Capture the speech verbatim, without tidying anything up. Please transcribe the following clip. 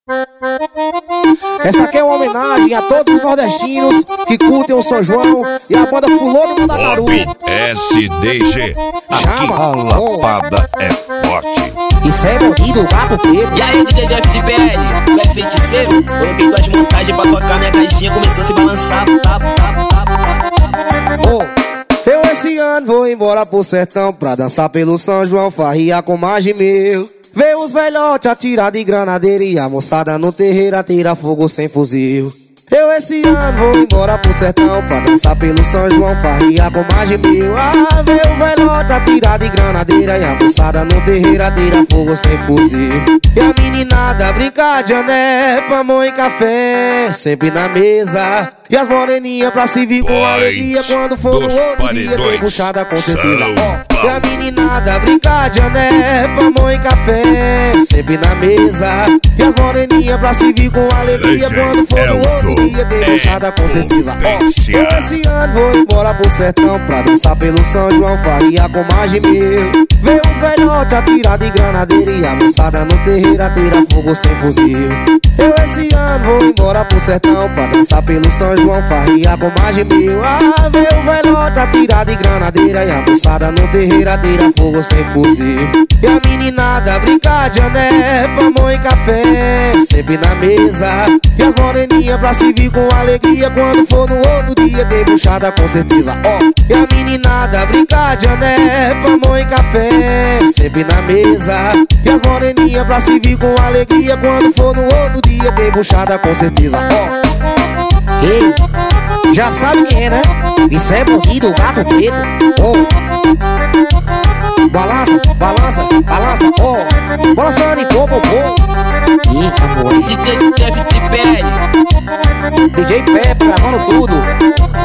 Essa aqui é uma homenagem a todos os nordestinos que curtem o São João e a banda Fulô de Mandacaru. S D G. Chama. A lapada é forte. Isso é bandido, gato preto. E aí, D J Jeff de P L, tu é feiticeiro? Coloquei duas montagens pra tocar minha caixinha, começou a se balançar. Tá, tá, tá. Oh, eu esse ano vou embora pro sertão pra dançar pelo São João, farriar com mais de mil. Vê os velhotes atirar de granadeira e a moçada no terreiro atira fogo sem fuzil. Eu esse ano vou embora pro sertão pra dançar pelo São João, farriar com mais de mil. Ah, vê o velhote atirar de granadeira e a moçada no terreiro atira fogo sem fuzil. E a meninada brincar de ané, pamão e café, sempre na mesa. E as moreninhas pra se vir com alegria quando for no outro dia tem puxada com certeza. Oh, e a meninada brincar de ané, pamão e café, sempre na mesa. E as moreninhas pra se vir com alegria quando for no outro dia tem puxada com certeza. Oh, eu esse ano vou embora pro sertão pra dançar pelo São João, farriar com mais de mil. Vê os velhotes atirar de granadeira e a moçada no terreiro atira fogo sem fuzil. Eu esse ano vou embora pro sertão pra dançar pelo São João, farriar com mais de mil. Ah, vê o velhote atirar de granadeira e a moçada no terreiro atira fogo sem fuzil. E a meninada brincar de ané, pamão e café, sempre na mesa. E as moreninhas pra se vir com alegria quando for no outro dia tem puxada com certeza. Ó, oh, e a meninada brincar de ané, pamão e café, sempre na mesa. E as moreninhas pra se vir com alegria quando for no outro dia tem puxada com certeza. Ó, oh. Ei, já sabe quem é, né? Isso é bandido, gato preto. Oh, balança, balança, balança, oh, balançando em pô, pô, pô. Ih, amor. D J Jeff de P L, D J Pepe gravando tudo.